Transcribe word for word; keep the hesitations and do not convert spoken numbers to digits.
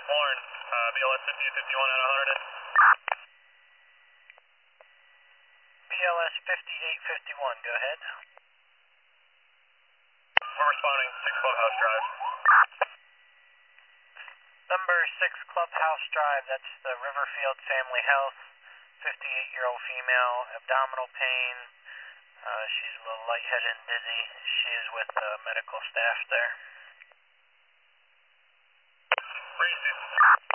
Lauren, uh, B L S fifty-eight fifty-one out of one hundred. B L S fifty-eight fifty-one, go ahead. We're responding, six Clubhouse Drive. Number six Clubhouse Drive, that's the Riverfield Family Health, fifty-eight-year-old female, abdominal pain. Uh, she's a little lightheaded and dizzy. She is with uh, medical staff there. Breezy.